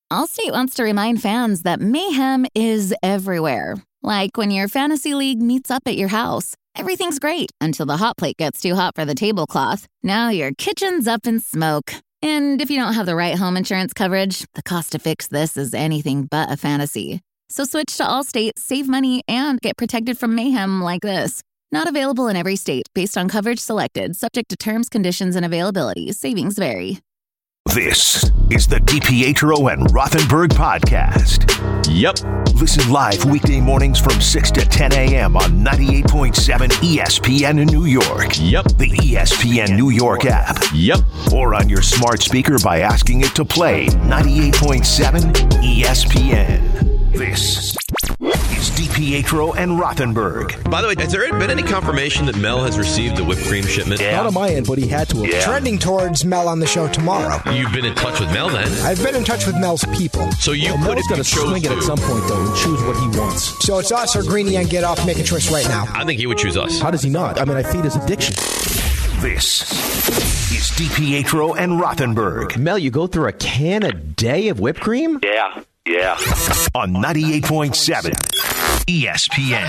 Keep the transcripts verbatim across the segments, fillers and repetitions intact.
Allstate wants to remind fans that mayhem is everywhere. Like when your fantasy league meets up at your house. Everything's great until the hot plate gets too hot for the tablecloth. Now your kitchen's up in smoke. And if you don't have the right home insurance coverage, the cost to fix this is anything but a fantasy. So switch to Allstate, save money, and get protected from mayhem like this. Not available in every state based on coverage selected, subject to terms, conditions, and availability. Savings vary. This is the DiPietro and Rothenberg podcast. Yep. Listen live weekday mornings from six to ten a.m. on ninety-eight point seven E S P N in New York. Yep. The E S P N New York app. Yep. Or on your smart speaker by asking it to play ninety-eight point seven E S P N. This is DiPietro and Rothenberg. By the way, has there been any confirmation that Mel has received the whipped cream shipment? Yeah. Not on my end, but he had to have. Yeah. Trending towards Mel on the show tomorrow. You've been in touch with Mel then? I've been in touch with Mel's people. So you Well, could Mel's got to swing it at some point, though, and choose what he wants. So it's us or Greeny and Get Off. Make a choice right now. I think he would choose us. How does he not? I mean, I feed his addiction. This is DiPietro and Rothenberg Mel, you go through a can a day of whipped cream? Yeah, yeah. on ninety-eight point seven E S P N.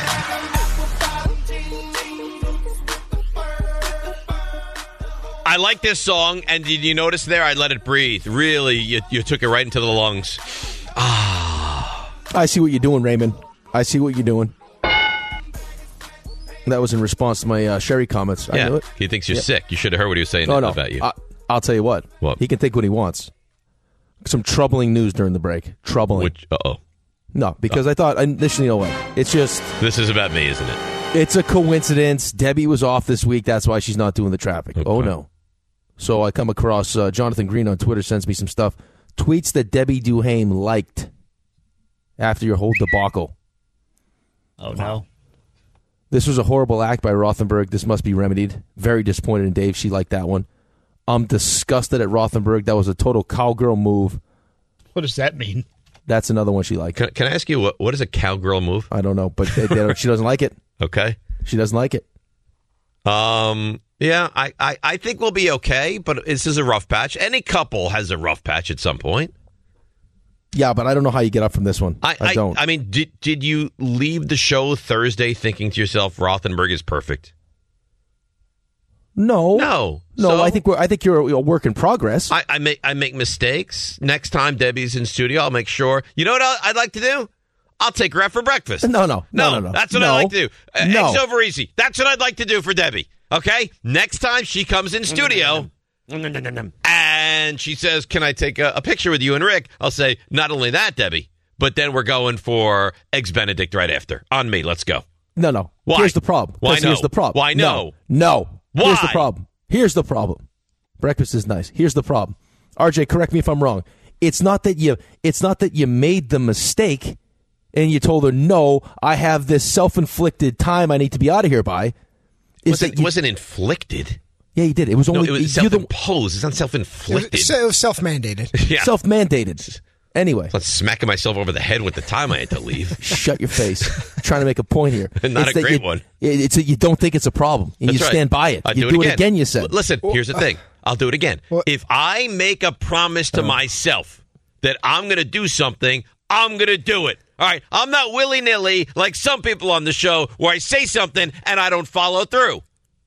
I like this song, and did you notice there I let it breathe? Really, you, you took it right into the lungs. Ah. I see what you're doing, Raymond. I see what you're doing. That was in response to my uh, Sherry comments. I Yeah, knew it. he thinks you're Yeah. sick. You should have heard what he was saying Oh, no. about you. I, I'll tell you what. What? He can think what he wants. Some troubling news during the break. Troubling. Which, uh-oh. No, because I thought initially, you know what? It's just, This is about me, isn't it? it's a coincidence. Debbie was off this week. That's why she's not doing the traffic. Okay. Oh, no. So I come across uh, Jonathan Green on Twitter, sends me some stuff. Tweets that Debbie Duhame liked after your whole debacle. Oh, no. This was a horrible act by Rothenberg. This must be remedied. Very disappointed in Dave. She liked that one. I'm disgusted at Rothenberg. That was a total cowgirl move. What does that mean? That's another one she liked. Can, can I ask you, what, what is a cowgirl move? I don't know, but they, they don't, she doesn't like it. Okay. She doesn't like it. Um. Yeah, I, I, I think we'll be okay, but this is a rough patch. Any couple has a rough patch at some point. Yeah, but I don't know how you get up from this one. I, I don't. I, I mean, did did you leave the show Thursday thinking to yourself, Rothenberg is perfect? no. No. No, So, I think we're, I think you're a work in progress. I, I make I make mistakes. Next time Debbie's in studio, I'll make sure. You know what I- I'd like to do? I'll take her out for breakfast. No, no, no, no, no. That's what No. I like to do. Uh, No. Eggs over easy. That's what I'd like to do for Debbie. Okay? Next time she comes in studio and she says, can I take a, a picture with you and Rick? I'll say, not only that, Debbie, but then we're going for Eggs Benedict right after. On me. Let's go. No, no. Why? Here's the problem. Why 'Cause no? Here's the problem. Why no? No. no. Here's the Why? problem. Here's the problem. Breakfast is nice. Here's the problem. R J, correct me if I'm wrong. It's not that you it's not that you made the mistake and you told her, no, I have this self-inflicted time I need to be out of here by. Is Wasn't, that you, wasn't inflicted. yeah, you did. It was No, only it was you're the- self-imposed. It's not It self-inflicted. was, it was self-mandated. Yeah. self-mandated. Anyway, Let's smacking myself over the head with the time I had to leave. shut your face. I'm trying to make a point here. Not It's a that great you, one. it- It's a, you don't think it's a problem, and That's you right. stand by it. I'd you do, it again. You said. L- Listen, here's the thing. I'll do it again. Well- If I make a promise to myself that I'm going to do something, I'm going to do it. All right? I'm not willy-nilly like some people on the show where I say something and I don't follow through.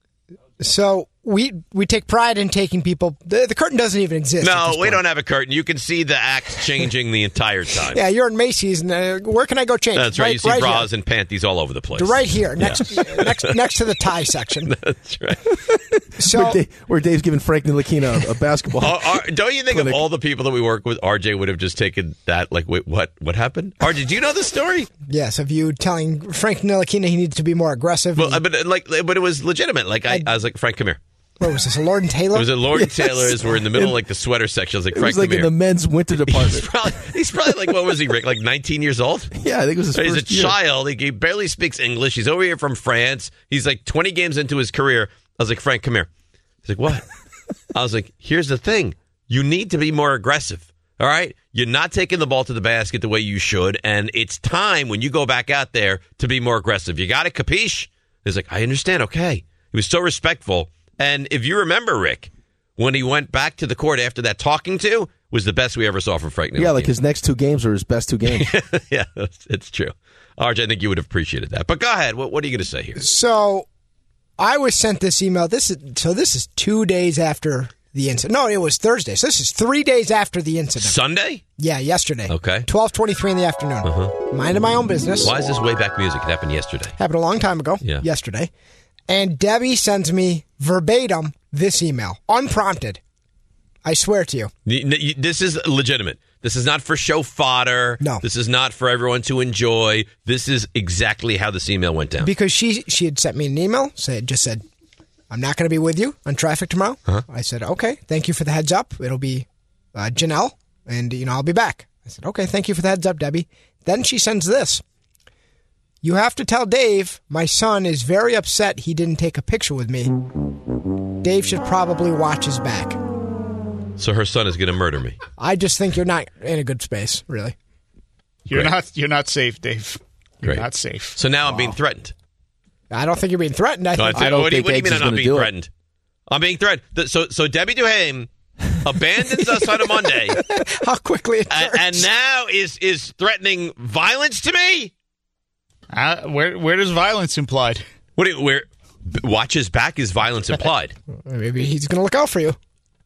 So we we take pride in taking people. The, the curtain doesn't even exist. at No, this we point. don't have a curtain. You can see the act changing the entire time. Yeah, you're in Macy's, and uh, where can I go change? That's right. You see right bras here. and panties all over the place. Right here, next next next to the tie section. That's right. So where, Dave, where Dave's giving Frank Ntilikina a, a basketball. Are- are- don't you think clinic. of all the people that we work with, R J would have just taken that? Like, wait, what? What happened? R J, do you know the story? yes, of you telling Frank Ntilikina he needed to be more aggressive. Well, uh, but uh, like, but it was legitimate. Like, I, I was like, Frank, come here. what was this? A Lord and Taylor? It was at Lord and Yes. Taylor's. We're in the middle of like the sweater section. I was like, it Frank, was like come in here. the men's winter He's department. probably, he's probably like, what was he, Rick? Like nineteen years old? Yeah, I think it was his He's a first year. child. He, he barely speaks English. He's over here from France. He's like twenty games into his career. I was like, Frank, come here. He's like, what? I was like, here's the thing. You need to be more aggressive. All right? You're not taking the ball to the basket the way you should, and it's time when you go back out there to be more aggressive. You got it, capiche? He's like, I understand. Okay. He was so respectful. And if you remember, Rick, when he went back to the court after that talking to, was the best we ever saw from Frank Ntilikina. Yeah, like his next two games are his best two games. Yeah, it's, it's true. R J, I think you would have appreciated that. But go ahead. What, what are you going to say here? So I was sent this email. This is so. This is two days after the incident. No, it was Thursday. So this is three days after the incident. Sunday? Yeah, yesterday. Okay. twelve twenty-three in the afternoon. Uh-huh. Minding my own business. Why is this way back music? It happened yesterday. Happened a long time ago. Yeah. Yesterday. And Debbie sends me verbatim this email, unprompted. I swear to you. This is legitimate. This is not for show fodder. No. This is not for everyone to enjoy. This is exactly how this email went down. Because she she had sent me an email, said just said, I'm not going to be with you on traffic tomorrow. Uh-huh. I said, okay, thank you for the heads up. It'll be uh, Janelle, and you know I'll be back. I said, okay, thank you for the heads up, Debbie. Then she sends this. You have to tell Dave, my son is very upset he didn't take a picture with me. Dave should probably watch his back. So her son is going to murder me. I just think you're not in a good space, really. You're Great. not. You're not safe, Dave. You're Great. not safe. So now I'm being threatened. I don't think you're being threatened. I No, think I I don't what do you, think what do you Eggs mean is I'm not gonna being do it. threatened? I'm being threatened. Th- So, so Debbie Duhame abandons us on a Monday, how quickly it and, turns. and now is is threatening violence to me. Uh, where Where does violence implied? What? Do you, where? Watch his back is violence implied. Maybe he's going to look out for you.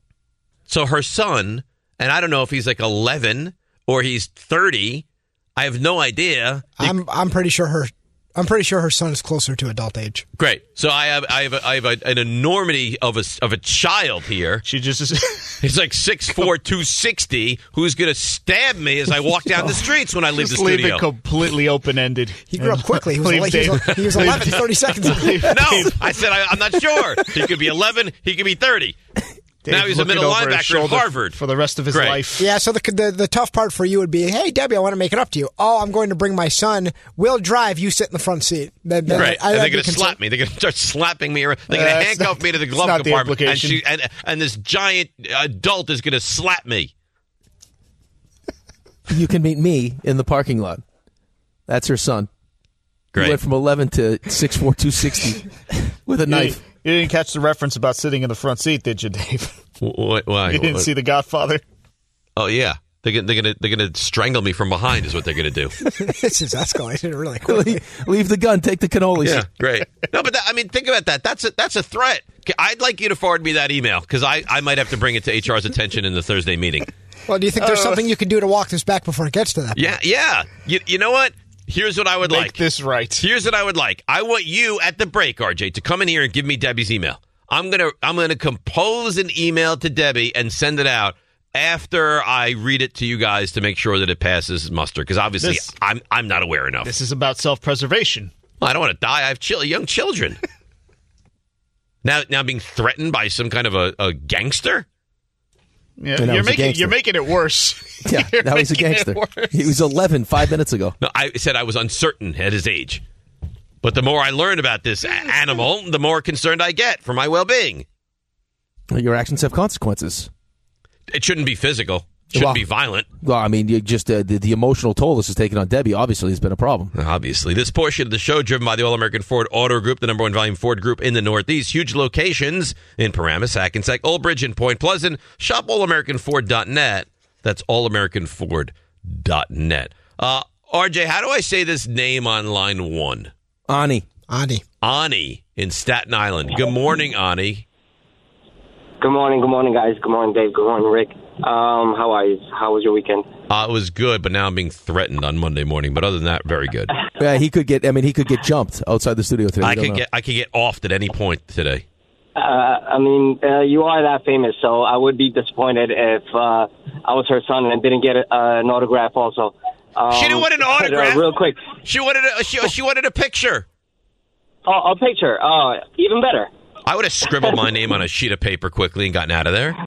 So her son, and I don't know if he's like eleven or he's thirty. I have no idea. I'm I'm pretty sure her I'm pretty sure her son is closer to adult age. Great. So I have I have a, I have a, an enormity of a of a child here. She just is. He's like six four, two sixty, who's going to stab me as I walk down the streets when I leave the Just leave studio. it completely open ended. He grew up quickly. He was, ele- he was, he was eleven, thirty seconds ago. No, I said I, I'm not sure. He could be eleven. He could be thirty. Dave Now he's a looking middle over his linebacker at shoulder Harvard. for the rest of his Great. life. Yeah, so the, the the tough part for you would be, hey, Debbie, I want to make it up to you. Oh, I'm going to bring my son. We'll drive. You sit in the front seat. Then, then Right, I, and I'd they're be going to concerned. slap me. They're going to start slapping me around. They're going Uh, to it's handcuff not- me to the it's glove not the compartment, and, implication. she, and and this giant adult is going to slap me. You can meet me in the parking lot. That's her son. Great. He went from eleven to six four, two sixty with a You knife. didn't, you didn't catch the reference about sitting in the front seat, did you, Dave? What, why? You didn't What- see The Godfather? Oh yeah, they're gonna they're gonna they're gonna strangle me from behind. Is what they're gonna do. This is escalated really quickly. leave, leave the gun. Take the cannolis. Yeah, great. No, but that, I mean, think about that. That's a that's a threat. I'd like you to forward me that email because I, I might have to bring it to H R's attention in the Thursday meeting. Well, do you think there's something you can do to walk this back before it gets to that? Yeah, yeah. You, you know what? Here's what I would Make like. this right. Here's what I would like. I want you at the break, R J, to come in here and give me Debbie's email. I'm gonna I'm gonna compose an email to Debbie and send it out after I read it to you guys to make sure that it passes muster. Because obviously This- I'm I'm not aware enough. This is about self-preservation. Well, I don't want to die. I have chil- young children. now now being threatened by some kind of a, a gangster. Yeah, And now you're he's a making gangster. you're making it worse. Yeah, You're now he's a making it gangster. worse. He was eleven five minutes ago. No, I said I was uncertain at his age. But the more I learn about this a- animal, the more concerned I get for my well-being. Your actions have consequences. It shouldn't be physical. It shouldn't Well- be violent. Well, I mean, you just uh, the, the emotional toll this is taking on Debbie obviously has been a problem. Obviously. This portion of the show driven by the All-American Ford Auto Group, the number one volume Ford group in the Northeast. Huge locations in Paramus, Hackensack, Old Bridge, and Point Pleasant. Shop all american ford dot net. That's all american ford dot net. Uh, R J, how do I say this name on line one? Ani. Ani. Ani in Staten Island. Good morning, Ani. Good morning, good morning, guys. Good morning, Dave. Good morning, Rick. Um, how are you? How was your weekend? Uh, it was good, but now I'm being threatened on Monday morning. But other than that, very good. Yeah, he could get. I mean, he could get jumped outside the studio today. I We don't could know. get I could get offed at any point today. Uh, I mean, uh, you are that famous, so I would be disappointed if uh, I was her son and didn't get a, uh, an autograph also. Um, She didn't want an but, uh, autograph? real quick. She wanted a she, she wanted a picture. Oh, a picture. Oh, even better. I would have scribbled my name on a sheet of paper quickly and gotten out of there.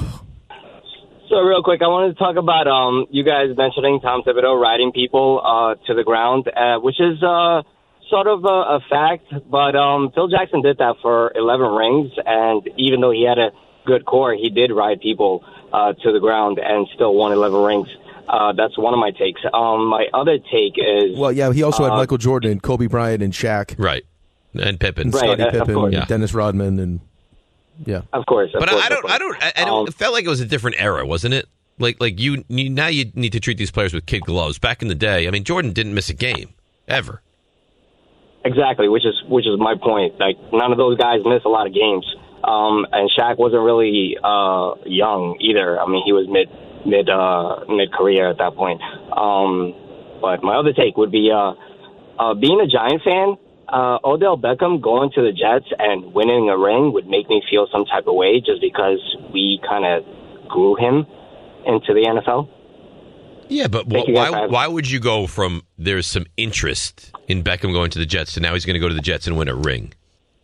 So real quick, I wanted to talk about um, you guys mentioning Tom Thibodeau riding people uh, to the ground, uh, which is uh, sort of a, a fact. But um, Phil Jackson did that for eleven rings, and even though he had a good core, he did ride people uh, to the ground and still won eleven rings. Uh, that's one of my takes. Um, my other take is Well, yeah, he also had uh, Michael Jordan and Kobe Bryant and Shaq, Right. And Pippen. and Right, Scottie uh, of Pippen, course. and Yeah. Dennis Rodman, and yeah. of course. Of But course, I of don't course. I don't I, I don't Um, it felt like it was a different era, wasn't it? Like, like you, you now you need to treat these players with kid gloves. Back in the day, I mean, Jordan didn't miss a game ever. Exactly, which is which is my point. Like, none of those guys miss a lot of games. Um, and Shaq wasn't really uh, young either. I mean, he was mid mid uh, mid career at that point. Um, but my other take would be uh, uh, being a Giant fan. Uh, Odell Beckham going to the Jets and winning a ring would make me feel some type of way, just because we kind of grew him into the N F L. Yeah, but wh- why why would you go from there's some interest in Beckham going to the Jets to now he's going to go to the Jets and win a ring?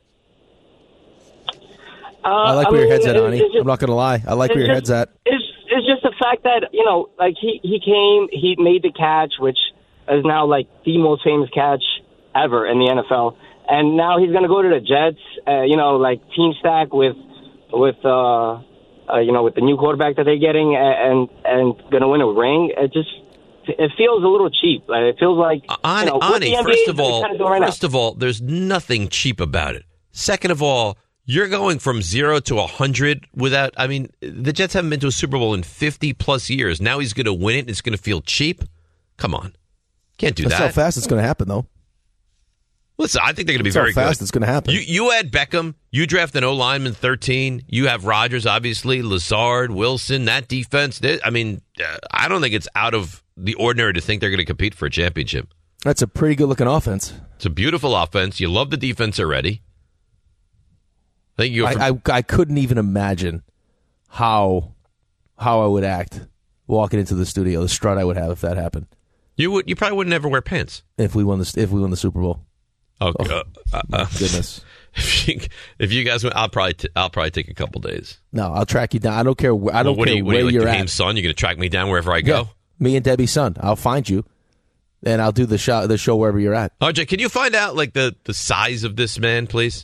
Uh, I like I where mean, your head's at, it's Ani. just- I'm not going to lie. I like where your just- head's at. It's, it's just the fact that, you know, like he, he came, he made the catch, which is now like the most famous catch ever in the N F L. And now he's going to go to the Jets, uh, you know, like team stack with, with uh, uh, you know, with the new quarterback that they're getting and and going to win a ring. It just, it feels a little cheap. Like, it feels like, Ani, you know, what Ani, the N B A first is of all, kinda doing right first now. of all, there's nothing cheap about it. Second of all, you're going from zero to a hundred without. I mean, the Jets haven't been to a Super Bowl in fifty plus years. Now he's going to win it, and it's going to feel cheap. Come on, can't do That's that. how fast it's going to happen, though. Listen, I think they're going to be That's how very fast good. it's going to happen. You you add Beckham, you draft an O lineman thirteen. You have Rodgers, obviously, Lazard, Wilson. That defense. they- I mean, uh, I don't think it's out of the ordinary to think they're going to compete for a championship. That's a pretty good-looking offense. It's a beautiful offense. You love the defense already. I think you. Go from, I, I I couldn't even imagine how how I would act walking into the studio, the strut I would have if that happened. you would. You probably would never wear pants. If we won the if we won the Super Bowl. Oh, Oh, uh, uh, uh, Goodness. If you, if you guys, went, I'll probably t- I'll probably take a couple days. No, I'll track you down. I don't care. Where, I don't Well, what care do you, what where do you, like you're Duhame's at. son? You're going to track me down wherever I go. Yeah, me and Debbie's son. I'll find you, and I'll do the show the show wherever you're at. R J, can you find out like the, the size of this man, please?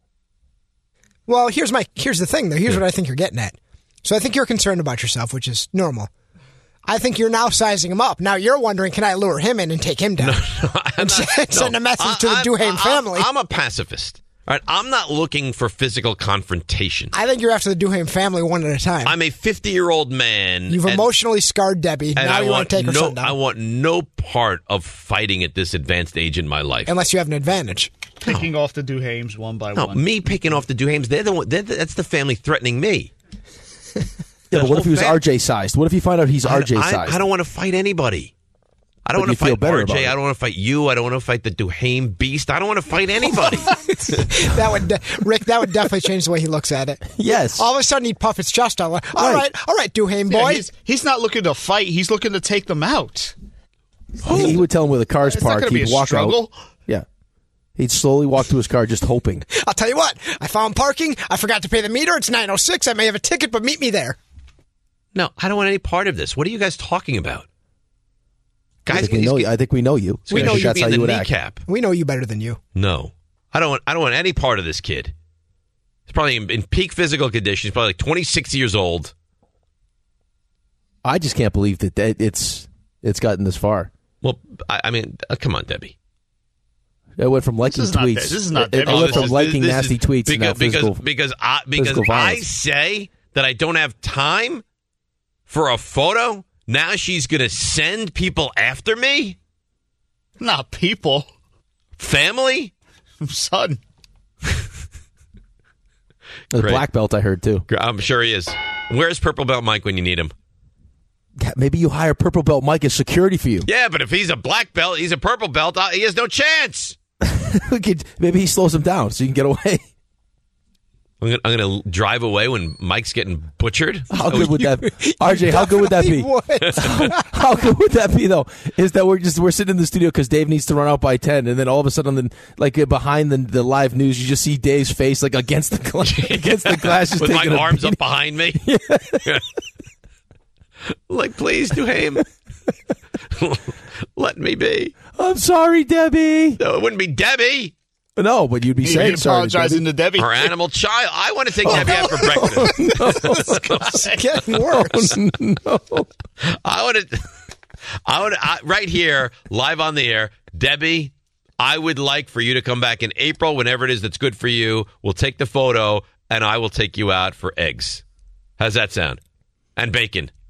Well, here's my here's the thing though. Here's what I think you're getting at. So I think you're concerned about yourself, which is normal. I think you're now sizing him up. Now you're wondering, can I lure him in and take him down? and not- send no. a message to the I- Duhame I'm- family. I'm a pacifist. All right, I'm not looking for physical confrontation. I think you're after the Duhame family one at a time. I'm a fifty-year-old man. You've and- emotionally scarred Debbie. and Now I you want want to take her no. son down. I want no part of fighting at this advanced age in my life. Unless you have an advantage. Picking off the Duhames one by No, one. me picking off the Duhames. They're the one. They're the, that's the family threatening me. Yeah, but what if he was whole fam- R J sized? What if you find out he's I- R J I, sized? I don't want to fight anybody. I don't But want to you feel fight better R about J. it. I don't want to fight you. I don't want to fight the Duhame beast. I don't want to fight anybody. That would, de- Rick. That would definitely change the way he looks at it. Yes. All of a sudden, he'd puff his chest out. Like, all Right. right, all right, Duhame Yeah, boy. he's, he's not looking to fight. He's looking to take them out. He, he would tell him where the car's It's not parked. going to be He'd a walk struggle. out. Yeah. He'd slowly walk to his car, just hoping. I'll tell you what. I found parking. I forgot to pay the meter. It's nine oh six. I may have a ticket, but meet me there. No, I don't want any part of this. What are you guys talking about? I Guys, think we he's- know you. I think we know you. we I know think you that's be how in you the would act. kneecap. We know you better than you. No, I don't want. I don't want any part of this kid. He's probably in, in peak physical condition. He's probably like twenty-six years old. I just can't believe that, that it's it's gotten this far. Well, I, I mean, uh, come on, Debbie. It went from liking This is not tweets. that- this is not it, it Debbie. went This from is- liking this nasty is tweets to now because because physical. because I because physical I violence. say that I don't have time for a photo. Now she's going to send people after me. Not people. Family. Son. The Great. black belt, I heard too. I'm sure he is. Where's Purple Belt Mike when you need him? Yeah, maybe you hire Purple Belt Mike as security for you. Yeah, but if he's a black belt, he's a purple belt. uh, He has no chance. We could- maybe he slows him down so you can get away. I'm gonna, I'm gonna drive away when Mike's getting butchered. How good would that be? R J, how good would that be? Definitely would. How good would that be, though? Is that we're just we're sitting in the studio because Dave needs to run out by ten, and then all of a sudden, then like uh, behind the, the live news, you just see Dave's face like against the gla- against the glass, just with my taking a arms beating. up behind me. Like, please, Duhame, let me be. I'm sorry, Debbie. No, it wouldn't be Debbie, No, but you'd be You're saying sorry. to apologizing to Debbie. our animal child. I want to take Debbie out for breakfast. It's getting worse. no. I want to. I want to right here, live on the air, Debbie. I would like for you to come back in April, whenever it is that's good for you. We'll take the photo, and I will take you out for eggs. How's that sound? And bacon.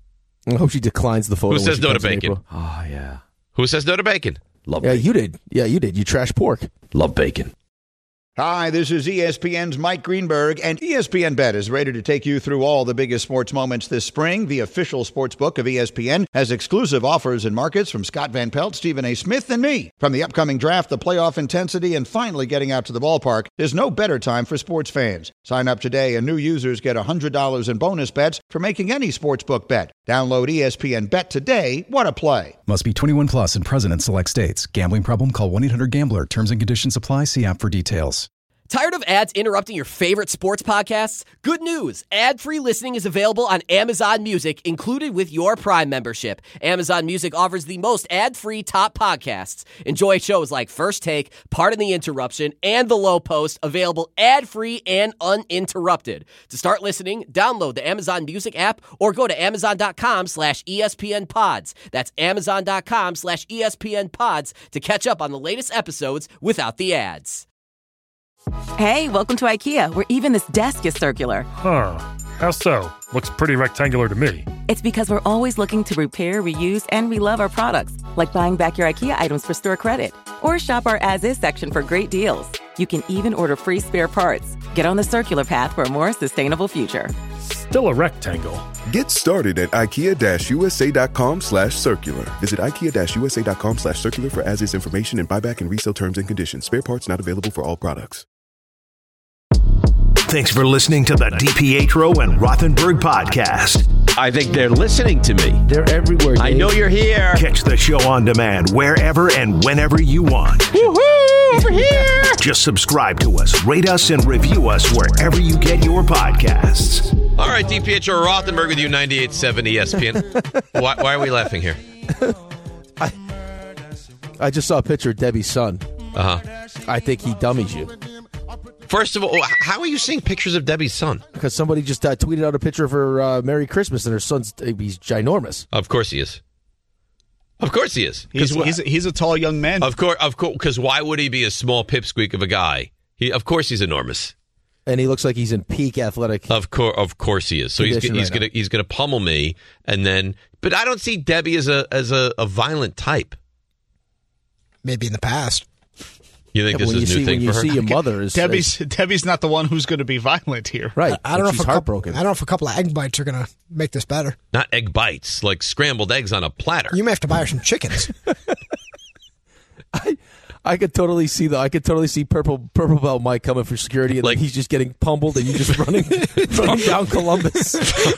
I hope she declines the photo. Who says no to bacon? Oh, yeah. Who says no to bacon? Love Yeah, bacon. you did. Yeah, you did. You trash pork. Love bacon. Hi, this is E S P N's Mike Greenberg, and E S P N Bet is ready to take you through all the biggest sports moments this spring. The official sports book of E S P N has exclusive offers and markets from Scott Van Pelt, Stephen A. Smith, and me. From the upcoming draft, the playoff intensity, and finally getting out to the ballpark, there's no better time for sports fans. Sign up today, and new users get one hundred dollars in bonus bets for making any sportsbook bet. Download E S P N Bet today. What a play. Must be twenty-one plus and present in select states. Gambling problem? Call one eight hundred gambler. Terms and conditions apply. See app for details. Tired of ads interrupting your favorite sports podcasts? Good news. Ad-free listening is available on Amazon Music, included with your Prime membership. Amazon Music offers the most ad-free top podcasts. Enjoy shows like First Take, Pardon the Interruption, and The Low Post, available ad-free and uninterrupted. To start listening, download the Amazon Music app or go to amazon.com slash ESPN pods. That's amazon.com slash ESPN pods to catch up on the latest episodes without the ads. Hey, welcome to IKEA, where even this desk is circular. Huh. How so? Looks pretty rectangular to me. It's because we're always looking to repair, reuse, and relove our products, like buying back your IKEA items for store credit. Or shop our as-is section for great deals. You can even order free spare parts. Get on the circular path for a more sustainable future. Still a rectangle. Get started at ikea-usa.com slash circular. Visit ikea-usa.com slash circular for as-is information and buyback and resale terms and conditions. Spare parts not available for all products. Thanks for listening to the DiPietro and Rothenberg podcast. I think they're listening to me. They're everywhere, Dave. I know you're here. Catch the show on demand wherever and whenever you want. Woohoo! Over here! Just subscribe to us, rate us, and review us wherever you get your podcasts. All right, DiPietro Rothenberg with you, ninety-eight point seven E S P N. why, why are we laughing here? I, I just saw a picture of Debbie's son. Uh-huh. I think he dummies you. First of all, how are you seeing pictures of Debbie's son? Because somebody just uh, tweeted out a picture of her uh, Merry Christmas, and her son's uh, he's ginormous. Of course he is. Of course he is. He's, he's, he's a tall young man. Of course, of course. Because why would he be a small pipsqueak of a guy? He, of course, he's enormous. And he looks like he's in peak athletic. Of course, of course he is. So he's, he's right gonna now. he's gonna pummel me, and then. But I don't see Debbie as a as a, a violent type. Maybe in the past. You think Yeah, this when is you a new see, thing when you for her? see your mother is Debbie's Debbie's not the one who's going to be violent here. right. I don't know she's if a heartbroken. couple, I don't know if a couple of egg bites are going to make this better. Not egg bites, like scrambled eggs on a platter. You may have to buy her some chickens. I, I could totally see the. I could totally see purple purple belt Mike coming for security, and Like- then he's just getting pummeled, and you just running running down Columbus.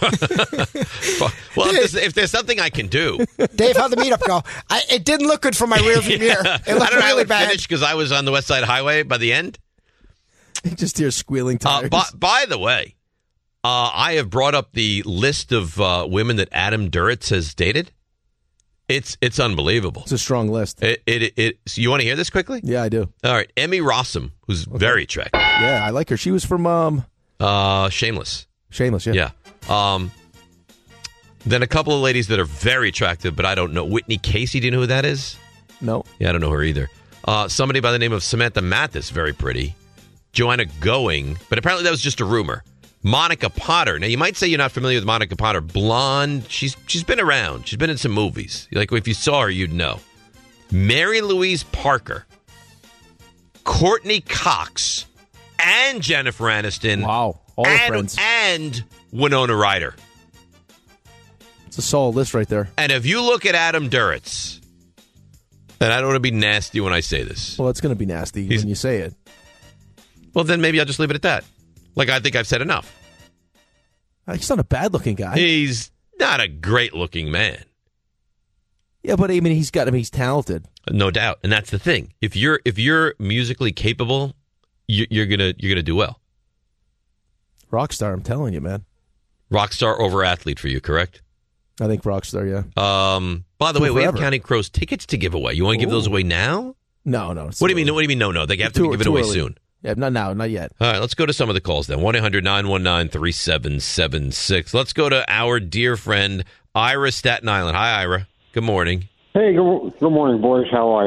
Well, if there's, if there's something I can do, Dave, how'd the meetup go? I, it didn't look good from my rearview mirror. It I looked don't know how really it bad. finished because I was on the West Side Highway by the end. He just hears squealing Uh, tires. by, by the way, uh, I have brought up the list of uh, women that Adam Duritz has dated. It's it's unbelievable. It's a strong list. It it, it, it so you want to hear this quickly? Yeah, I do. All right, Emmy Rossum, who's very attractive. Yeah, I like her. She was from um, Uh, Shameless. Shameless. Yeah. Yeah. Um. Then a couple of ladies that are very attractive, but I don't know. Whitney Casey, do you know who that is? No. Yeah, I don't know her either. Uh, somebody by the name of Samantha Mathis, very pretty. Joanna Going, but apparently that was just a rumor. Monica Potter. Now, you might say you're not familiar with Monica Potter. Blonde. She's she's been around. She's been in some movies. Like, if you saw her, you'd know. Mary Louise Parker. Courtney Cox. And Jennifer Aniston. Wow. All the and, friends. And Winona Ryder. It's a solid list right there. And if you look at Adam Duritz, and I don't want to be nasty when I say this. Well, it's going to be nasty He's- when you say it. Well, then maybe I'll just leave it at that. Like, I think I've said enough. He's not a bad-looking guy. He's not a great-looking man. Yeah, but I mean, he's got. I mean, he's talented. No doubt, and that's the thing. If you're if you're musically capable, you, you're gonna you're gonna do well. Rockstar, I'm telling you, man. Rockstar over athlete for you, correct? I think Rockstar, yeah. Um. By the Tour way, we have forever. Counting Crows tickets to give away. You want to give those Ooh. away now? No, no. it's What do you mean? too What do you mean? No, no. They have to Too- be given too away early. soon. Yeah, not now, not yet. All right, let's go to some of the calls then. one eight hundred nine one nine three seven seven six. Let's go to our dear friend, Ira Staten Island. Hi, Ira. Good morning. Hey, good, good morning, boys. How are you?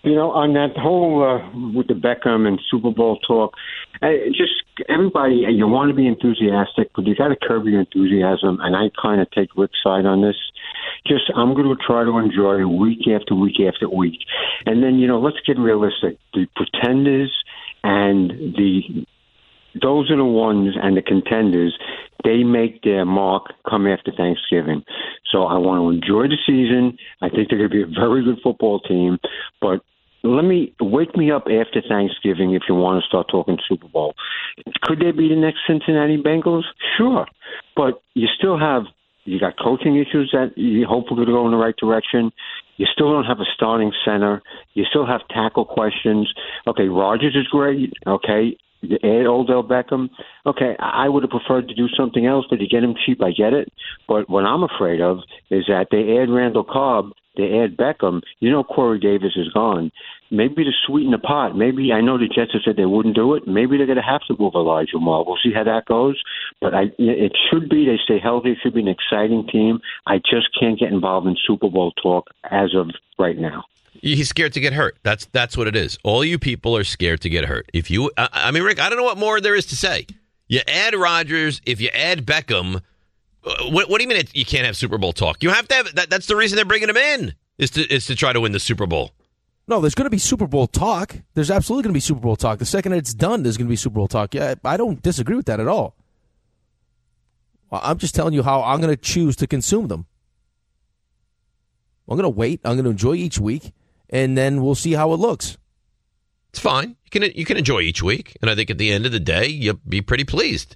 You know, on that whole uh, with the Beckham and Super Bowl talk, uh, just everybody, you want to be enthusiastic, but you got to curb your enthusiasm. And I kind of take Rick's side on this. Just, I'm going to try to enjoy week after week after week. And then, you know, let's get realistic. The pretenders and the those are the ones, and the contenders, they make their mark come after Thanksgiving. So I want to enjoy the season. I think they're going to be a very good football team. But let me wake me up after Thanksgiving if you want to start talking Super Bowl. Could they be the next Cincinnati Bengals? Sure. But you still have, you got coaching issues that you hopefully go in the right direction. You still don't have a starting center. You still have tackle questions. Okay, Rodgers is great. Okay. Add Odell Beckham. Okay, I would have preferred to do something else, but you get him cheap, I get it. But what I'm afraid of is that they add Randall Cobb, they add Beckham. You know Corey Davis is gone. Maybe to sweeten the pot. Maybe, I know the Jets have said they wouldn't do it. Maybe they're going to have to move Elijah Moore. We'll see how that goes. But I, it should be, they stay healthy. It should be an exciting team. I just can't get involved in Super Bowl talk as of right now. He's scared to get hurt. That's that's what it is. All you people are scared to get hurt. If you, I, I mean, Rick, I don't know what more there is to say. You add Rodgers, if you add Beckham, uh, what, what do you mean it, you can't have Super Bowl talk? You have to have that. That's the reason they're bringing him in is to is to try to win the Super Bowl. No, there's going to be Super Bowl talk. There's absolutely going to be Super Bowl talk. The second it's done, there's going to be Super Bowl talk. Yeah, I don't disagree with that at all. I'm just telling you how I'm going to choose to consume them. I'm going to wait. I'm going to enjoy each week. And then we'll see how it looks. It's fine. You can you can enjoy each week, and I think at the end of the day, you'll be pretty pleased.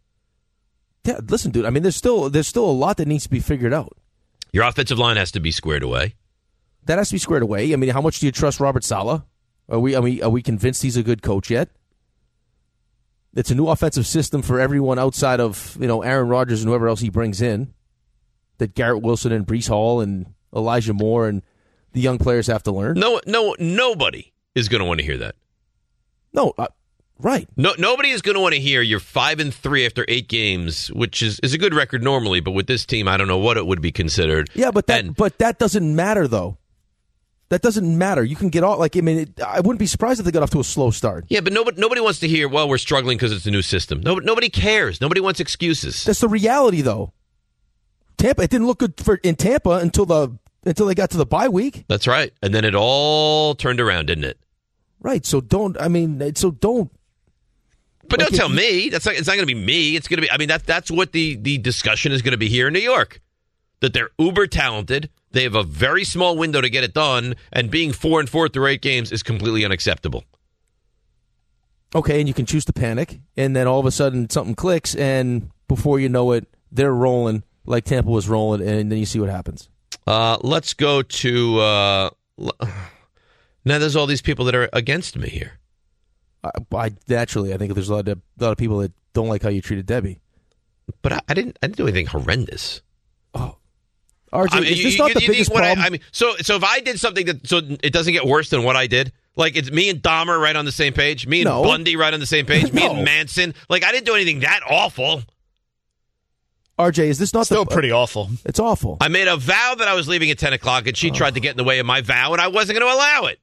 Yeah, listen, dude. I mean, there's still there's still a lot that needs to be figured out. Your offensive line has to be squared away. That has to be squared away. I mean, how much do you trust Robert Saleh? Are we are we are we convinced he's a good coach yet? It's a new offensive system for everyone outside of, you know, Aaron Rodgers and whoever else he brings in. That Garrett Wilson and Breece Hall and Elijah Moore and the young players have to learn. No, no, nobody is going to want to hear that. No, uh, right. No, nobody is going to want to hear you're five and three after eight games, which is, is a good record normally. But with this team, I don't know what it would be considered. Yeah, but that and, but that doesn't matter though. That doesn't matter. You can get off. Like I mean, it, I wouldn't be surprised if they got off to a slow start. Yeah, but nobody nobody wants to hear. Well, we're struggling because it's a new system. Nobody nobody cares. Nobody wants excuses. That's the reality, though. Tampa. It didn't look good for in Tampa until the. Until they got to the bye week. That's right. And then it all turned around, didn't it? Right. So don't, I mean, so don't. But like don't tell you, me. That's not, it's not going to be me. It's going to be, I mean, that, that's what the, the discussion is going to be here in New York. That they're uber talented. They have a very small window to get it done. And being four and four through eight games is completely unacceptable. Okay. And you can choose to panic. And then all of a sudden something clicks. And before you know it, they're rolling like Tampa was rolling. And then you see what happens. Uh, let's go to uh, now. There's all these people that are against me here. I, I naturally, I think there's a lot of a lot of people that don't like how you treated Debbie. But I, I didn't. I didn't do anything horrendous. Oh, R J, I mean, is this you, not you, the you, biggest what problem? I, I mean, so so if I did something that so it doesn't get worse than what I did, like it's me and Dahmer right on the same page, me and No. Bundy right on the same page, me No. and Manson. Like I didn't do anything that awful. R J, is this not Still the, pretty awful. It's awful. I made a vow that I was leaving at ten o'clock, and she oh. tried to get in the way of my vow, and I wasn't going to allow it.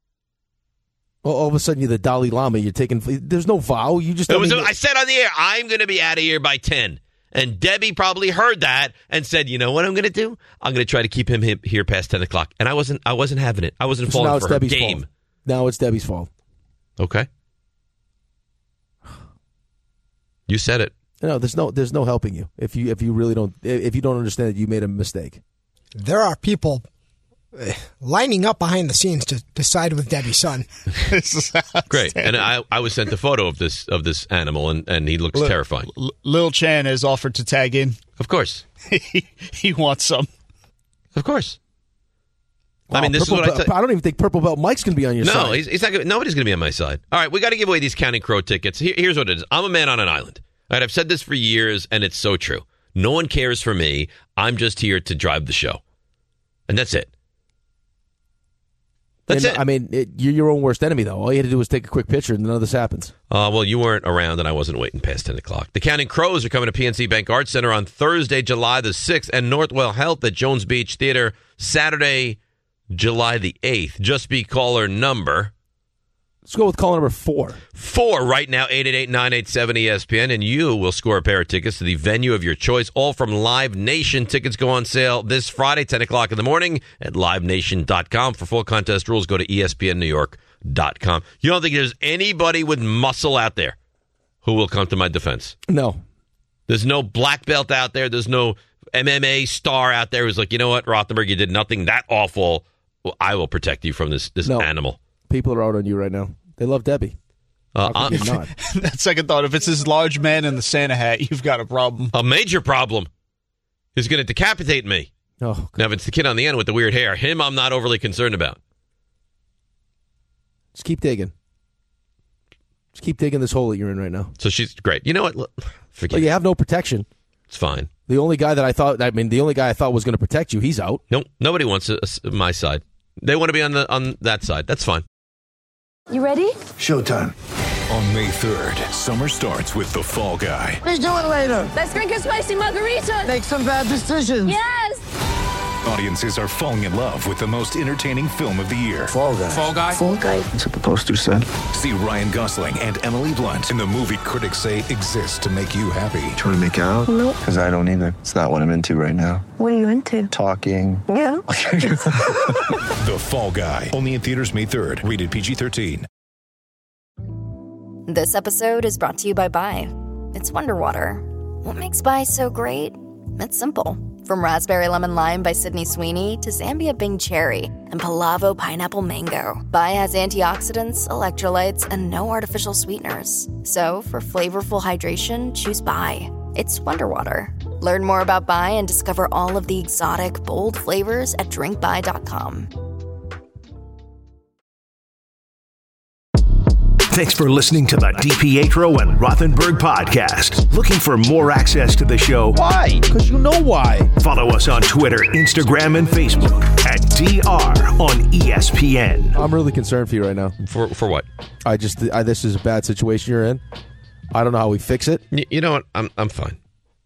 Well, all of a sudden you're the Dalai Lama. You're taking. There's no vow. You just. It I, was, mean, I said on the air, I'm going to be out of here by ten. And Debbie probably heard that and said, "You know what I'm going to do? I'm going to try to keep him here past ten o'clock." And I wasn't. I wasn't having it. I wasn't so falling now it's for her Debbie's game. Fault. Now it's Debbie's fault. Okay. You said it. No, there's no. There's no helping you if you if you really don't if you don't understand that you made a mistake. There are people uh, lining up behind the scenes to, to side with Debbie's son. Great, and I, I was sent a photo of this of this animal, and, and he looks Lil, terrifying. Lil Chan has offered to tag in. Of course, he, he wants some. Of course. Wow, I mean, this Purple is what Belt, I. T- I don't even think Purple Belt Mike's going to be on your no, side. No, he's, he's not. Gonna, nobody's going to be on my side. All right, we got to give away these Counting Crow tickets. Here, here's what it is. I'm a man on an island. All right, I've said this for years, and it's so true. No one cares for me. I'm just here to drive the show, and that's it. That's and, it. I mean, it, you're your own worst enemy, though. All you had to do was take a quick picture, and none of this happens. Uh, well, you weren't around, and I wasn't waiting past ten o'clock. The Counting Crows are coming to P N C Bank Arts Center on Thursday, July the sixth, and Northwell Health at Jones Beach Theater Saturday, July the eighth. Just be caller number. Let's go with caller number four. Four right now, eight eight eight, nine eight seven, E S P N, and you will score a pair of tickets to the venue of your choice, all from Live Nation. Tickets go on sale this Friday, ten o'clock in the morning at live nation dot com. For full contest rules, go to E S P N New York dot com. You don't think there's anybody with muscle out there who will come to my defense? No. There's no black belt out there. There's no M M A star out there who's like, you know what, Rothenberg, you did nothing that awful. Well, I will protect you from this, this no. animal. People are out on you right now. They love Debbie. Uh, How could you not? That second thought, if it's this large man in the Santa hat, you've got a problem. A major problem. He's going to decapitate me. Oh, God. Now, if it's the kid on the end with the weird hair, him I'm not overly concerned about. Just keep digging. Just keep digging this hole that you're in right now. So she's great. You know what? Look, forget But you it. have no protection. It's fine. The only guy that I thought, I mean, the only guy I thought was going to protect you, he's out. No, nobody wants a, a, my side. They want to be on the on that side. That's fine. You ready? Showtime. On May third, summer starts with The Fall Guy. Let's do it later. Let's drink a spicy margarita. Make some bad decisions. Yes. Audiences are falling in love with the most entertaining film of the year. Fall Guy. Fall Guy. Fall guy. That's what the poster said. See Ryan Gosling and Emily Blunt in the movie critics say exists to make you happy. Trying to make it out? Nope. Because I don't either. It's not what I'm into right now. What are you into? Talking. Yeah. The Fall Guy. Only in theaters May third. Rated P G thirteen. This episode is brought to you by Bai. It's Wonder Water. What makes Bai so great? It's simple. From Raspberry Lemon Lime by Sydney Sweeney to Zambia Bing Cherry and Palavo Pineapple Mango. Bai has antioxidants, electrolytes, and no artificial sweeteners. So for flavorful hydration, choose Bai. It's Wonder Water. Learn more about Bai and discover all of the exotic, bold flavors at drink bai dot com. Thanks for listening to the DiPietro and Rothenberg podcast. Looking for more access to the show? Why? Because you know why. Follow us on Twitter, Instagram, and Facebook at D R on E S P N. I'm really concerned for you right now. For for what? I just, I, this is a bad situation you're in. I don't know how we fix it. You, you know what? I'm I'm fine.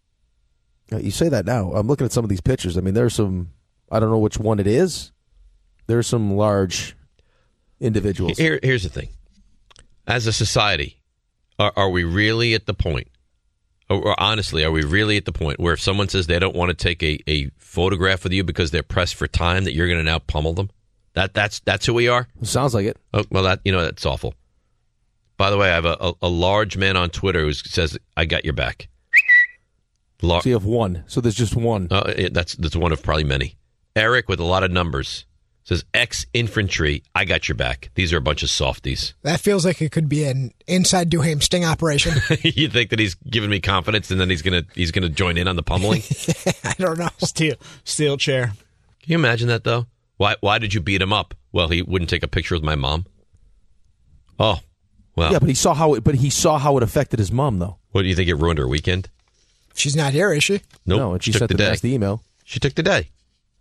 You say that now. I'm looking at some of these pictures. I mean, there's some, I don't know which one it is. There's some large individuals. Here, here's the thing. As a society, are, are we really at the point, or, or honestly, are we really at the point where if someone says they don't want to take a, a photograph with you because they're pressed for time, that you're going to now pummel them? That that's that's who we are? Sounds like it. Oh, well, that you know, that's awful. By the way, I have a, a, a large man on Twitter who says, I got your back. Lar- so you have one. So there's just one. Uh, it, that's, that's one of probably many. Eric with a lot of numbers. Says, ex-infantry, I got your back. These are a bunch of softies. That feels like it could be an inside Duham sting operation. You think that he's giving me confidence and then he's going to he's gonna join in on the pummeling? I don't know. Steel, steel chair. Can you imagine that, though? Why Why did you beat him up? Well, he wouldn't take a picture with my mom. Oh, well. Yeah, but he saw how it, but he saw how it affected his mom, though. What, do you think it ruined her weekend? She's not here, is she? Nope. No, and she, she sent took the the day. nasty email. She took the day.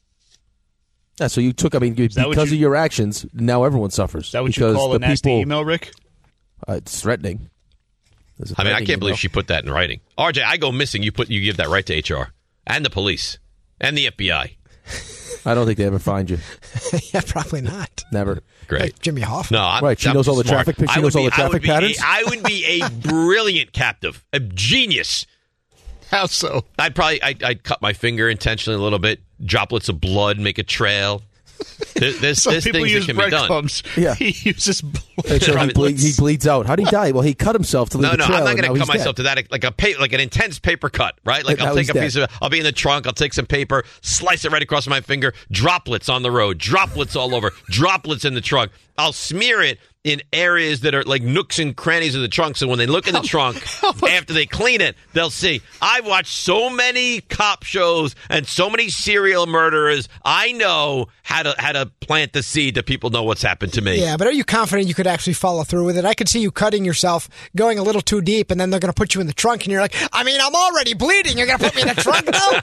Yeah, so you took, I mean, because you, of your actions, now everyone suffers. Is that what because you call a the nasty people, email, Rick? Uh, it's threatening. It's I mean, I threatening can't believe email. she put that in writing. R J, I go missing. You put you give that right to H R and the police and the F B I. I don't think they ever find you. Yeah, probably not. Never. Great. Like Jimmy Hoff. No, I'm, Right, she I'm knows all the smart. traffic- she I knows would all be- the I would traffic be patterns? A, I would be a brilliant captive, a genius. How so? I'd probably I'd, I'd cut my finger intentionally a little bit, droplets of blood, make a trail. There, there's Some there's people things use that can be done. breadcrumbs. Yeah. He uses blood. And so he, Right, ble- let's- he bleeds out. How did he die? Well, he cut himself to leave No, the no, trail. I'm not and going now to he's cut myself dead. to that like a pa- like an intense paper cut, right? Like And I'll now take a he's piece of, I'll be in the trunk, I'll take some paper, slice it right across my finger, droplets on the road, droplets all over, droplets in the trunk. I'll smear it in areas that are like nooks and crannies of the trunk, so when they look in the trunk after they clean it, they'll see. I've watched so many cop shows and so many serial murderers. I know how to how to plant the seed that people know what's happened to me. Yeah, but are you confident you could actually follow through with it? I could see you cutting yourself, going a little too deep, and then they're going to put you in the trunk, and you're like, I mean, I'm already bleeding. You're going to put me in the trunk now?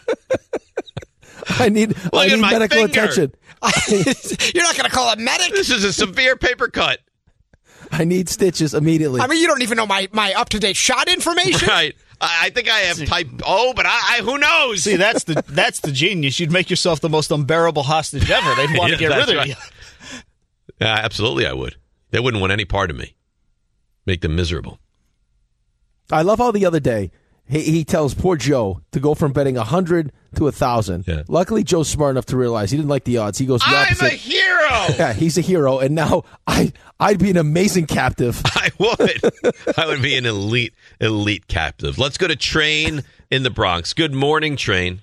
I need, I at need my medical finger. attention. You're not going to call a medic? This is a severe paper cut. I need stitches immediately. I mean, you don't even know my, my up-to-date shot information? Right. I think I have type O, but I, I who knows? See, that's the that's the genius. You'd make yourself the most unbearable hostage ever. They'd want Yeah, to get that's rid of right. you. Yeah, absolutely, I would. They wouldn't want any part of me. Make them miserable. I love how the other day he, he tells poor Joe to go from betting a hundred to a thousand. Yeah. Luckily, Joe's smart enough to realize he didn't like the odds. He goes, the I'm opposite. a hero. Yeah, he's a hero, and now I I'd be an amazing captive. I would. I would be an elite, elite captive. Let's go to Train in the Bronx. Good morning, Train.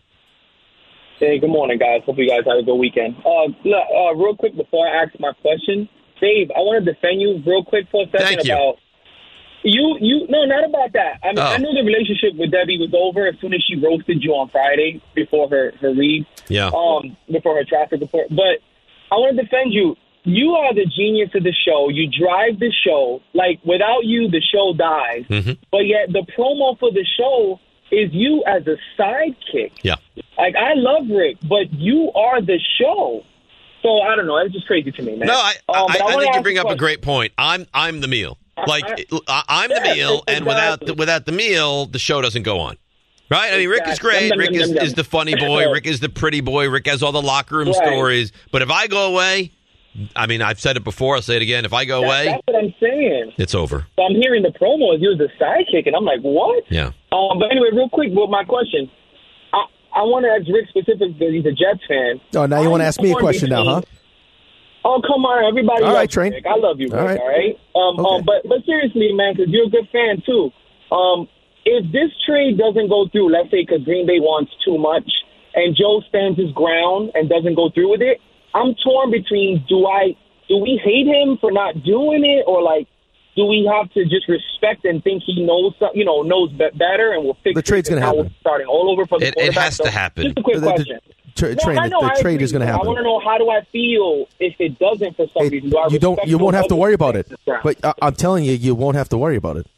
Hey, good morning, guys. Hope you guys had a good weekend. Uh, look, uh, real quick before I ask my question, Dave, I want to defend you real quick for a second. Thank you. About you. You no, not about that. I mean, Oh. I knew the relationship with Debbie was over as soon as she roasted you on Friday before her her read. Yeah. Um, before her traffic report. But I want to defend you. You are the genius of the show. You drive the show. Like without you, the show dies. Mm-hmm. But yet the promo for the show is you as a sidekick. Yeah. Like, I love Rick, but you are the show. So, I don't know. It's just crazy to me, man. No, I, Um, I, but I wanna think you ask bring a up a question. great point. I'm I'm the meal. Like I, I'm the Yeah, meal, and without the, exactly. without the meal, the show doesn't go on. Right? I mean, Rick is Exactly. great. Yum, Rick yum, is, yum, yum. is the funny boy. Rick is the pretty boy. Rick has all the locker room Right. stories. But if I go away, I mean, I've said it before. I'll say it again. If I go That- away, That's what I'm saying. it's over. So I'm hearing the promo as you as a sidekick, and I'm like, what? Yeah. Um, but anyway, real quick, with my question, I, I want to ask Rick specifically because he's a Jets fan. Oh, now you want to ask me a torn question now, huh? Oh, come on. Everybody All loves right, Train. Rick. I love you, Rick. All right. All right. Um, Okay. um, but, but seriously, man, because you're a good fan, too. Um, if this trade doesn't go through, let's say because Green Bay wants too much, and Joe stands his ground and doesn't go through with it, I'm torn between do I do we hate him for not doing it, or like do we have to just respect and think he knows some- you know knows be- better and will fix The trade's it, and gonna now happen. we're starting all over for the It- it quarterback? has to So, happen. Just a quick The- the- question. Tra- No, Train, I know, the, I the trade agree. is going to I happen. want to know how do I feel if it doesn't for some It- reason. Do I you don't. respect You won't those have to other worry about it. fans around? But I, I'm telling you, you won't have to worry about it.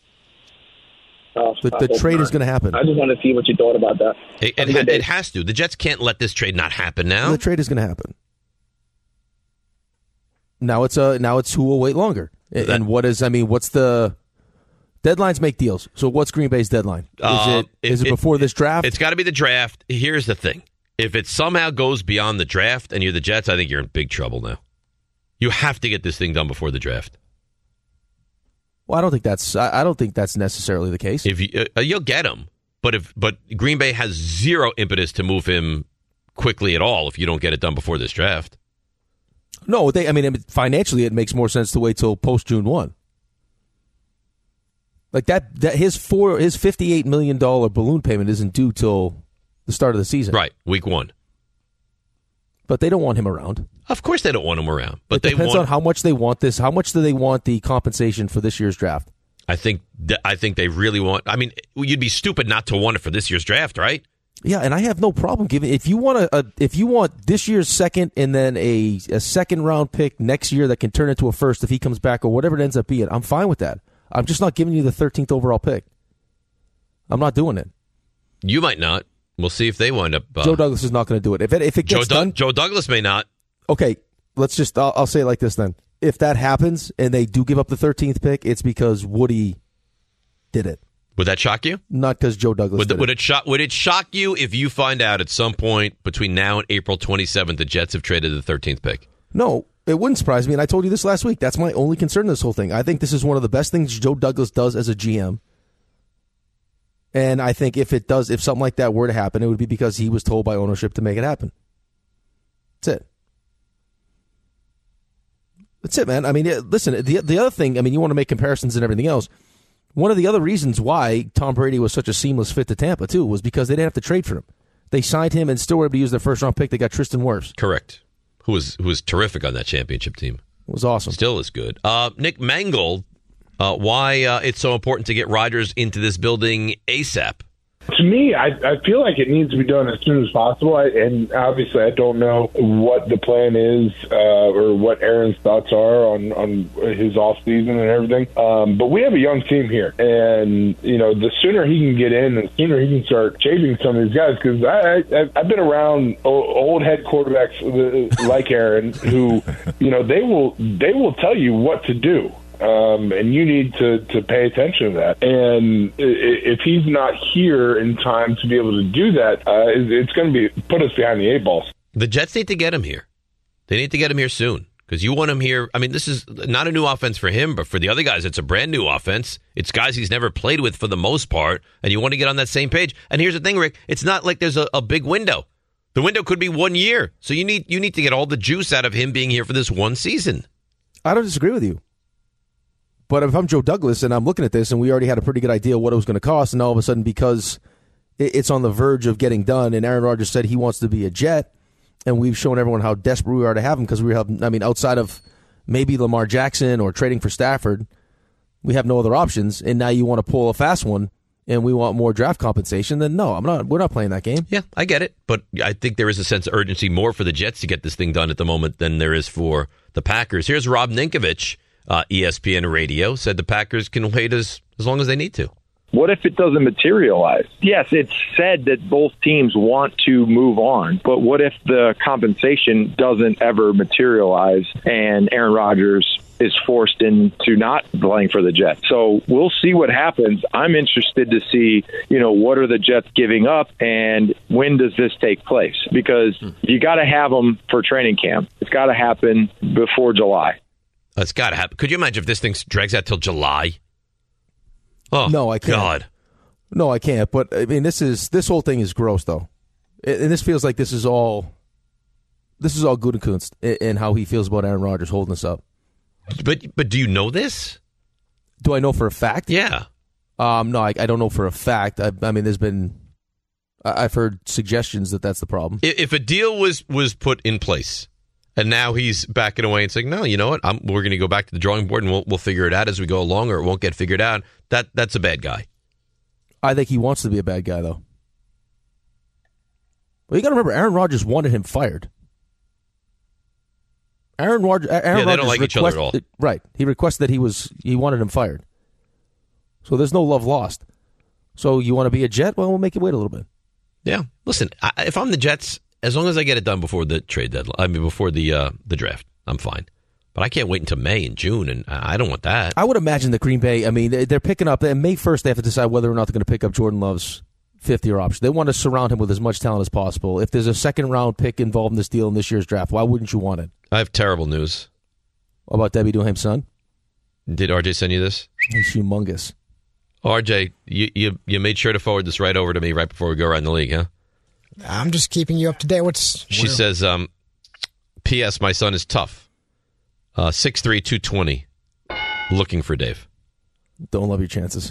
Oh, The, I the hope trade not. is going to happen. I just want to see what you thought about that. It, Have it, a good ha- day. it has to. The Jets can't let this trade not happen now. The trade is going to happen. Now it's a now it's who will wait longer. And and what is I mean, what's the deadlines make deals? So what's Green Bay's deadline? Is Uh, it is it before this draft? It's got to be the draft. Here's the thing. If it somehow goes beyond the draft and you're the Jets, I think you're in big trouble now. You have to get this thing done before the draft. Well, I don't think that's I, I don't think that's necessarily the case. If you, uh, you'll get him, but if but Green Bay has zero impetus to move him quickly at all if you don't get it done before this draft. No, they I mean financially it makes more sense to wait till post June first. Like that that his four his fifty-eight million dollars balloon payment isn't due till the start of the season. Right, week one. But they don't want him around. Of course they don't want him around. But It they depends want, on how much they want this. How much do they want the compensation for this year's draft? I think th- I think they really want. I mean, you'd be stupid not to want it for this year's draft, right? Yeah, and I have no problem giving if you want a, a if you want this year's second and then a a second round pick next year that can turn into a first if he comes back or whatever it ends up being. I'm fine with that. I'm just not giving you the thirteenth overall pick. I'm not doing it. You might not. We'll see if they wind up. Uh, Joe Douglas is not going to do it. If it if it Joe, gets Doug- done, Joe Douglas may not. okay. Let's just I'll, I'll say it like this then. If that happens and they do give up the thirteenth pick, it's because Woody did it, Would that shock you? not because Joe Douglas Would, did would it. it shock? Would it shock you if you find out at some point between now and April twenty-seventh the Jets have traded the thirteenth pick? No, it wouldn't surprise me. And I told you this last week. That's my only concern in this whole thing. I think this is one of the best things Joe Douglas does as a G M. And I think if it does, if something like that were to happen, it would be because he was told by ownership to make it happen. That's it. That's it, man. I mean, listen, the the other thing, I mean, you want to make comparisons and everything else. One of the other reasons why Tom Brady was such a seamless fit to Tampa, too, was because they didn't have to trade for him. They signed him and still were able to use their first round pick. They got Tristan Wirfs. Correct. Who was who was terrific on that championship team. It was awesome. Still is good. Uh, Nick Mangold, uh, why uh, it's so important to get Rodgers into this building ASAP. To me, I, I feel like it needs to be done as soon as possible. I, and obviously, I don't know what the plan is uh, or what Aaron's thoughts are on, on his off season and everything. Um, but we have a young team here, and you know, the sooner he can get in, the sooner he can start chasing some of these guys. Because I, I, I've been around old head quarterbacks like Aaron, who you know they will they will tell you what to do. Um, and you need to, to pay attention to that. And if he's not here in time to be able to do that, uh, it's going to be put us behind the eight ball. The Jets need to get him here. They need to get him here soon because you want him here. I mean, this is not a new offense for him, but for the other guys, it's a brand new offense. It's guys he's never played with for the most part, and you want to get on that same page. And here's the thing, Rick. It's not like there's a, a big window. The window could be one year. So you need you need to get all the juice out of him being here for this one season. I don't disagree with you. But if I'm Joe Douglas and I'm looking at this and we already had a pretty good idea what it was going to cost, and all of a sudden because it's on the verge of getting done and Aaron Rodgers said he wants to be a Jet, and we've shown everyone how desperate we are to have him because we have, I mean, outside of maybe Lamar Jackson or trading for Stafford, we have no other options, and now you want to pull a fast one and we want more draft compensation, then no, I'm not. We're not playing that game. Yeah, I get it. But I think there is a sense of urgency more for the Jets to get this thing done at the moment than there is for the Packers. Here's Rob Ninkovich. Uh, E S P N Radio said the Packers can wait as, as long as they need to. What if it doesn't materialize? Yes, it's said that both teams want to move on, but what if the compensation doesn't ever materialize and Aaron Rodgers is forced into not playing for the Jets? So we'll see what happens. I'm interested to see, you know, what are the Jets giving up and when does this take place? Because you got to have them for training camp. It's got to happen before July. That's got to happen. Could you imagine if this thing drags out till July? Oh, no, I can't. God. No, I can't. But, I mean, this is this whole thing is gross, though. And this feels like this is all this is all Gutekunst and how he feels about Aaron Rodgers holding us up. But but do you know this? Do I know for a fact? Yeah. Um, no, I, I don't know for a fact. I, I mean, there's been I've heard suggestions that that's the problem. If a deal was, was put in place, and now he's backing away and saying, no, you know what? I'm, we're going to go back to the drawing board and we'll, we'll figure it out as we go along, or it won't get figured out. That That's a bad guy. I think he wants to be a bad guy, though. Well, you got to remember, Aaron Rodgers wanted him fired. Aaron, Rod- Aaron yeah, they Rodgers don't like each other at all. Right. He requested that he was he wanted him fired. So there's no love lost. So you want to be a Jet? Well, we'll make you wait a little bit. Yeah. Listen, I, if I'm the Jets, as long as I get it done before the trade deadline, I mean, before the uh, the draft, I'm fine. But I can't wait until May and June, and I don't want that. I would imagine that Green Bay, I mean, they're picking up, and May first they have to decide whether or not they're going to pick up Jordan Love's fifth-year option. They want to surround him with as much talent as possible. If there's a second-round pick involved in this deal in this year's draft, why wouldn't you want it? I have terrible news. What about Debbie Duhaim's son? Did R J send you this? He's humongous. R J, you, you, you made sure to forward this right over to me right before we go around the league, huh? I'm just keeping you up to date. What's She what, says, um, P S my son is tough. Uh, six three, two twenty. Looking for Dave. Don't love your chances.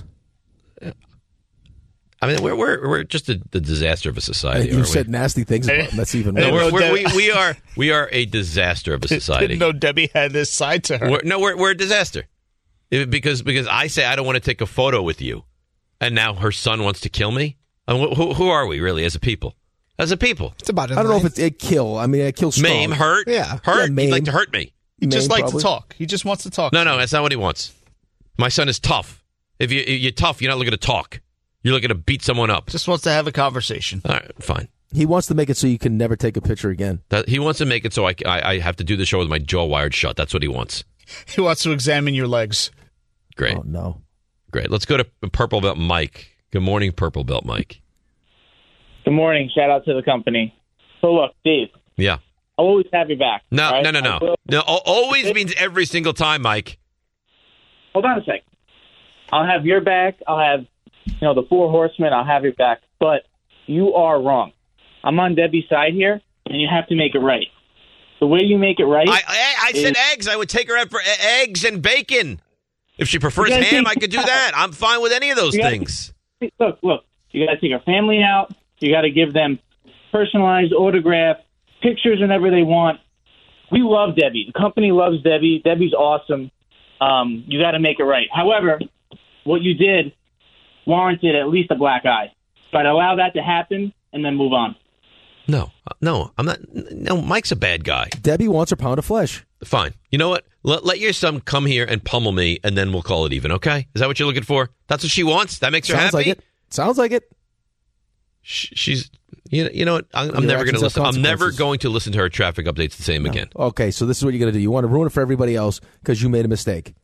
I mean, we're we're, we're just a, the disaster of a society. You aren't said we? nasty things about him. That's even no, worse. we're, we're, we, we are we are a disaster of a society. Didn't know Debbie had this side to her. We're, no, we're we're a disaster. It, because because I say I don't want to take a photo with you, and now her son wants to kill me. I mean, who who are we really as a people? As a people, it's about. I don't know if it's it kill. I mean, it kills strong. Maim, hurt, yeah, hurt. Yeah, maim. He'd like to hurt me. He just Maim, likes probably. to talk. He just wants to talk. No, no, that's not what he wants. My son is tough. If you you're tough, you're not looking to talk. You're looking to beat someone up. Just wants to have a conversation. All right, fine. He wants to make it so you can never take a picture again. That, he wants to make it so I, I, I have to do the show with my jaw wired shut. That's what he wants. He wants to examine your legs. Great. Oh, no. Great. Let's go to Purple Belt Mike. Good morning, Purple Belt Mike. Good morning. Shout out to the company. So look, Dave, Yeah. I'll always have your back. No, right? no, no, I no. will- No, al- always means every single time, Mike. Hold on a sec. I'll have your back. I'll have, you know, the four horsemen. I'll have your back. But you are wrong. I'm on Debbie's side here, and you have to make it right. The way you make it right. I, I, I is- said eggs. I would take her out for e- eggs and bacon. If she prefers You gotta ham, take- I could do that. I'm fine with any of those You gotta- things. Look, look. You got to take her family out. You got to give them personalized autograph, pictures whenever they want. We love Debbie. The company loves Debbie. Debbie's awesome. Um, you got to make it right. However, what you did warranted at least a black eye. But allow that to happen and then move on. No, uh, no, I'm not. No, Mike's a bad guy. Debbie wants her pound of flesh. Fine. You know what? Let, let your son come here and pummel me, and then we'll call it even, okay? Is that what you're looking for? That's what she wants? That makes her Sounds happy? like it. Sounds like it. Sh- She's, you know, you know what? I'm, I'm Your never going actions to have listen. I'm never consequences. going to listen to her traffic updates the same No. again. Okay, so this is what you're going to do. You want to ruin it for everybody else because you made a mistake.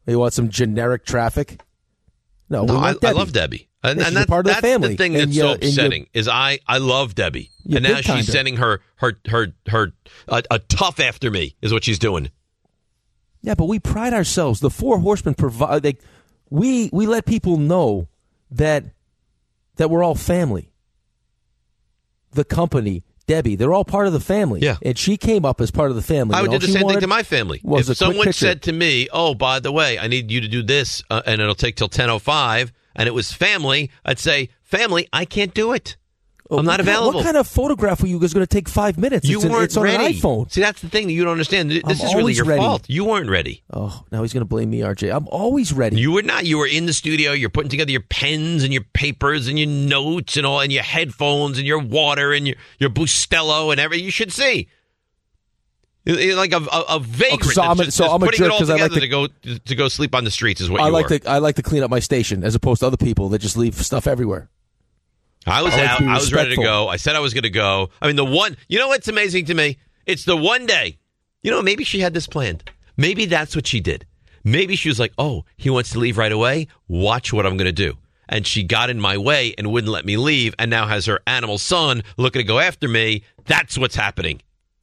You want some generic traffic? No, we No, I, want I Debbie. love Debbie. And, Yeah, and she's a that, part of the that's family. the thing And that's you- so and you- upsetting is I, I love Debbie. You and now big she's timed her. sending her her her her a, a tough after me is what she's doing. Yeah, but we pride ourselves. The Four Horsemen provide. Like, we we let people know that that we're all family. The company, Debbie, they're all part of the family. Yeah. And she came up as part of the family. I and would all do the she same thing wanted to my family. was a If quick someone picture. said to me, "Oh, by the way, I need you to do this," uh, and it'll take till ten oh five, and it was family, I'd say, "Family, I can't do it. I'm not What kind- available." What kind of photograph for you is going to take five minutes? You it's, an- weren't it's on ready. an iPhone. See, that's the thing that you don't understand. This I'm is really always your ready. fault. You weren't ready. Oh, now he's going to blame me, R J. I'm always ready. You were not. You were in the studio. You're putting together your pens and your papers and your notes and all, and your headphones and your water and your your Bustelo and everything. You should see. You're you're like a, a, a vagrant. Okay, so that's I'm a- just, so just I'm a putting jerk it all 'cause I like together to- to go to go sleep on the streets is what I you like are. to I like to clean up my station as opposed to other people that just leave stuff everywhere. I was I like to out. be I was ready to respectful. go. I said I was going to go. I mean, the one. You know what's amazing to me? It's the one day. You know, maybe she had this planned. Maybe that's what she did. Maybe she was like, "Oh, he wants to leave right away. Watch what I'm going to do." And she got in my way and wouldn't let me leave. And now has her animal son looking to go after me. That's what's happening.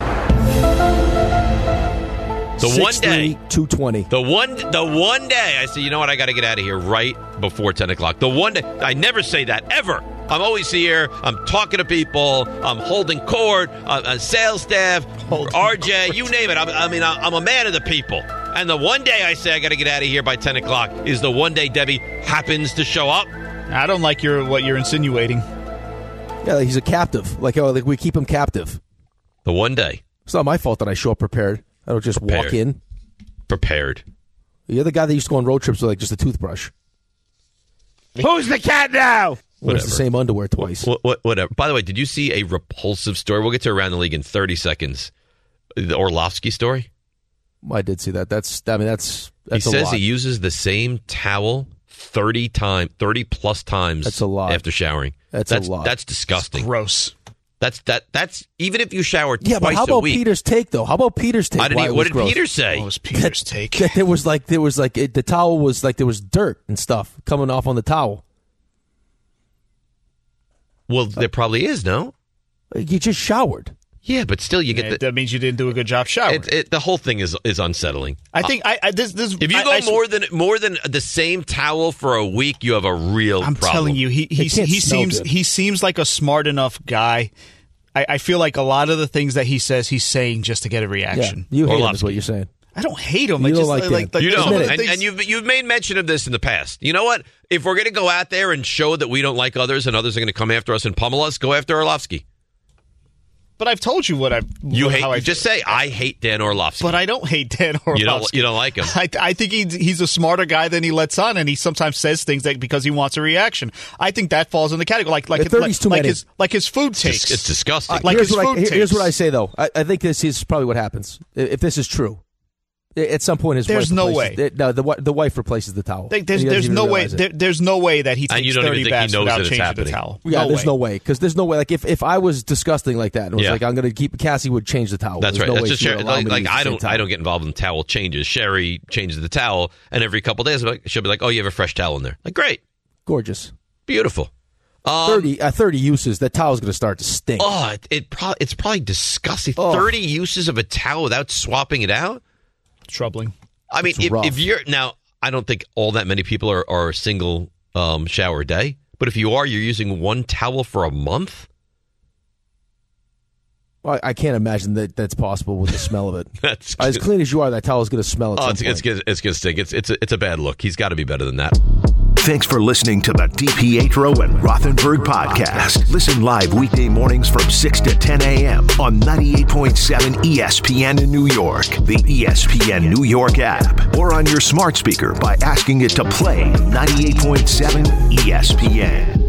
The one day, two twenty. The one, the one day, I say, you know what? I got to get out of here right before ten o'clock. The one day, I never say that ever. I'm always here. I'm talking to people. I'm holding court. Uh, uh, sales staff, R J, you name it. I'm, I mean, I- I'm a man of the people. And the one day I say I got to get out of here by ten o'clock is the one day Debbie happens to show up. I don't like your what you're insinuating. Yeah, like he's a captive. Like, oh, like we keep him captive. The one day. It's not my fault that I show up prepared. I don't just Prepared. walk in. Prepared. You're the guy that used to go on road trips with like just a toothbrush. Who's the cat now? Wears the same underwear twice. What, what, whatever. By the way, did you see a repulsive story? We'll get to around the league in thirty seconds. The Orlovsky story. I did see that. That's. I mean, that's. That's he a says lot. he uses the same towel thirty times, thirty plus times. That's a lot. After showering. That's a that's lot. That's disgusting. Gross. That's that. That's even if you shower Yeah, twice but how a about week. Peter's take though? How about Peter's take? I didn't Why even- it what was did gross? Peter say? What was Peter's take? That there was like there was like it, the towel was like there was dirt and stuff coming off on the towel. Well, there probably is no. You just showered. Yeah, but still, you get Yeah, the. that means you didn't do a good job showering. It, it, the whole thing is is unsettling. I think I, I this this If you I- go I sw- more than more than the same towel for a week, you have a real I'm problem. telling you, he he, can't he smell seems good. he seems like a smart enough guy. I, I feel like a lot of the things that he says, he's saying just to get a Yeah, reaction. you hate him, Orlovsky. is what you're saying. I don't hate him. You I don't just like like, Dan. You some don't, of the and, things- and you've you've made mention of this in the past. You know what? If we're going to go out there and show that we don't like others, and others are going to come after us and pummel us, go after Orlovsky. But I've told you what I You what, hate. how I You just say I hate Dan Orlovsky. But I don't hate Dan Orlovsky. You don't. You don't like him. I, I think he's, he's a smarter guy than he lets on, and he sometimes says things that because he wants a reaction. I think that falls in the category like like The thirty's like, too like many. his like his food It's, takes. it's disgusting. Like here's his what food I, here- here's takes. what I say though. I, I think this is probably what happens if if this is true. At some point, his There's wife no replaces- way. it- no, the wi- the wife replaces the towel. Like, there's He doesn't there's even no way realize it. there, there's no way that he And takes you don't even thirty think he baths knows without that it's changing the happening. towel. Yeah, no there's way. no way because there's no way. Like if, if I was disgusting like that and was Yeah. like I'm going to keep Cassie would change the towel. That's There's right. No That's way just she would Sherry, allow like, me to like use the I same don't. towel. I don't get involved in towel changes. Sherry changes the towel, and every couple days, I'm like, she'll be like, "Oh, you have a fresh towel in there." Like, great, Gorgeous. beautiful. Um, thirty uh, thirty uses. That towel's going to start to stink. Oh, it, it pro- it's probably disgusting. Oh. Thirty uses of a towel without swapping it out. Troubling. I mean, It's if, rough. if you're now, I don't think all that many people are, are a single um, shower a day. But if you are, you're using one towel for a month. Well, I can't imagine that that's possible with the smell of it. That's As clean as you are, that towel's going to smell. At Oh, some it's point. it's gonna, it's gonna stink. It's it's a, it's a bad look. He's got to be better than that. Thanks for listening to the DiPietro and Rothenberg podcast. Listen live weekday mornings from six to ten a.m. on ninety-eight point seven E S P N in New York, the E S P N New York app, or on your smart speaker by asking it to play ninety-eight point seven E S P N.